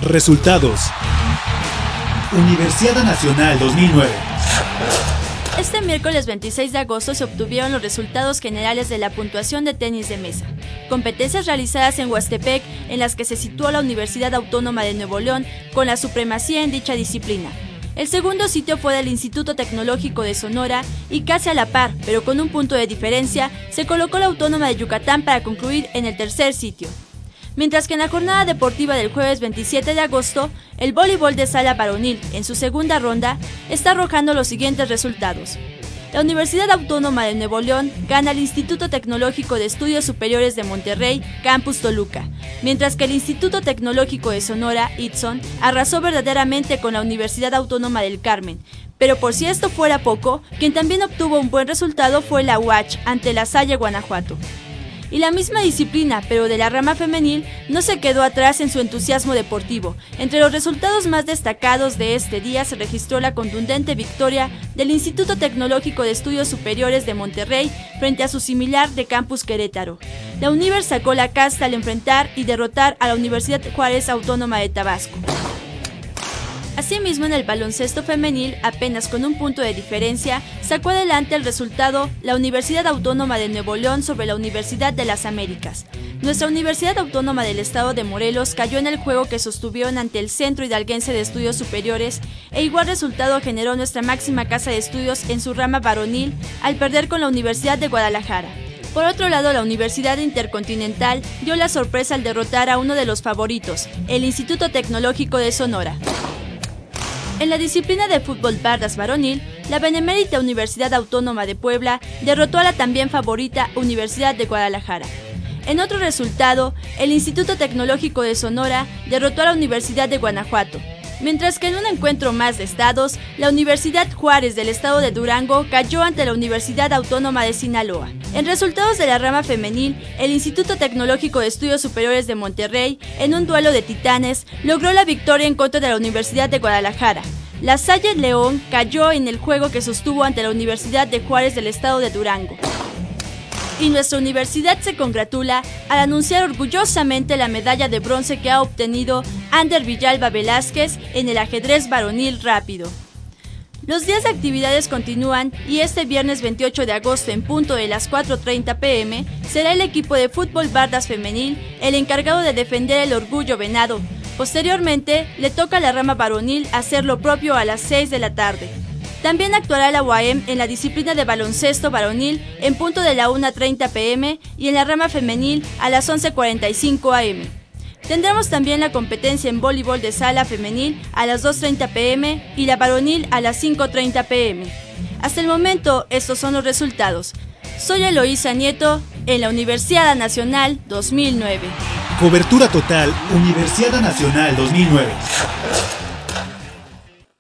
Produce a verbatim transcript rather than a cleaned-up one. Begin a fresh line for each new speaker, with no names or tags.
Resultados. Universiada Nacional dos mil nueve.
Este miércoles veintiséis de agosto se obtuvieron los resultados generales de la puntuación de tenis de mesa. Competencias realizadas en Huastepec, en las que se situó la Universidad Autónoma de Nuevo León con la supremacía en dicha disciplina. El segundo sitio fue del Instituto Tecnológico de Sonora y casi a la par, pero con un punto de diferencia, se colocó la Autónoma de Yucatán para concluir en el tercer sitio. Mientras que en la jornada deportiva del jueves veintisiete de agosto, el voleibol de sala varonil, en su segunda ronda, está arrojando los siguientes resultados. La Universidad Autónoma de Nuevo León gana al Instituto Tecnológico de Estudios Superiores de Monterrey, Campus Toluca, mientras que el Instituto Tecnológico de Sonora, I T S O N, arrasó verdaderamente con la Universidad Autónoma del Carmen. Pero por si esto fuera poco, quien también obtuvo un buen resultado fue la U A C H ante La Salle, Guanajuato. Y la misma disciplina, pero de la rama femenil, no se quedó atrás en su entusiasmo deportivo. Entre los resultados más destacados de este día se registró la contundente victoria del Instituto Tecnológico de Estudios Superiores de Monterrey frente a su similar de Campus Querétaro. La Univer sacó la casta al enfrentar y derrotar a la Universidad Juárez Autónoma de Tabasco. Asimismo, en el baloncesto femenil, apenas con un punto de diferencia, sacó adelante el resultado la Universidad Autónoma de Nuevo León sobre la Universidad de las Américas. Nuestra Universidad Autónoma del Estado de Morelos cayó en el juego que sostuvieron ante el Centro Hidalguense de Estudios Superiores, e igual resultado generó nuestra máxima casa de estudios en su rama varonil al perder con la Universidad de Guadalajara. Por otro lado, la Universidad Intercontinental dio la sorpresa al derrotar a uno de los favoritos, el Instituto Tecnológico de Sonora. En la disciplina de fútbol bardas varonil, la Benemérita Universidad Autónoma de Puebla derrotó a la también favorita Universidad de Guadalajara. En otro resultado, el Instituto Tecnológico de Sonora derrotó a la Universidad de Guanajuato, mientras que en un encuentro más de estados, la Universidad Juárez del estado de Durango cayó ante la Universidad Autónoma de Sinaloa. En resultados de la rama femenil, el Instituto Tecnológico de Estudios Superiores de Monterrey, en un duelo de titanes, logró la victoria en contra de la Universidad de Guadalajara. La Salle León cayó en el juego que sostuvo ante la Universidad de Juárez del estado de Durango. Y nuestra universidad se congratula al anunciar orgullosamente la medalla de bronce que ha obtenido Ander Villalba Velázquez en el ajedrez varonil rápido. Los días de actividades continúan y este viernes veintiocho de agosto en punto de las cuatro treinta pm será el equipo de fútbol bardas femenil el encargado de defender el orgullo venado. Posteriormente le toca a la rama varonil hacer lo propio a las seis de la tarde. También actuará la U A M en la disciplina de baloncesto varonil en punto de la una treinta pm y en la rama femenil a las once cuarenta y cinco am. Tendremos también la competencia en voleibol de sala femenil a las dos treinta pm y la varonil a las cinco treinta pm. Hasta el momento, estos son los resultados. Soy Eloísa Nieto en la Universiada Nacional dos mil nueve.
Cobertura total Universiada Nacional dos mil nueve.